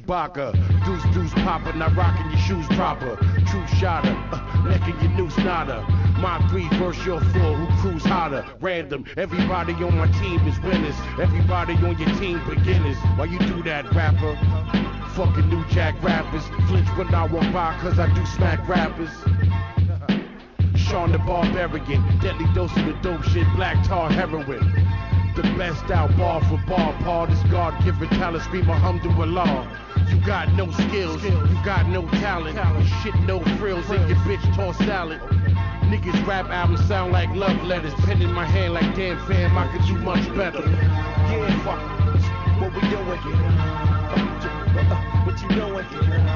Chewbacca. Deuce deuce popper, not rocking your shoes proper. True shotter, necking your noose nada. My 3 versus your 4, who cruise hotter? Random, everybody on my team is winners. Everybody on your team beginners. Why you do that, rapper? Fucking New Jack rappers. Flinch when I walk by, cause I do smack rappers. Sean the Barbarian, deadly dose of the dope shit, black tar heroin. The best out bar for bar, part is God-given talent, scream alhamdulillah. You got no skills, you got no talent, you shit no frills, and your bitch toss salad. Niggas rap albums sound like love letters, pen in my hand like damn fam, I could do much better. Yeah, fuck, what we doing? What you doing?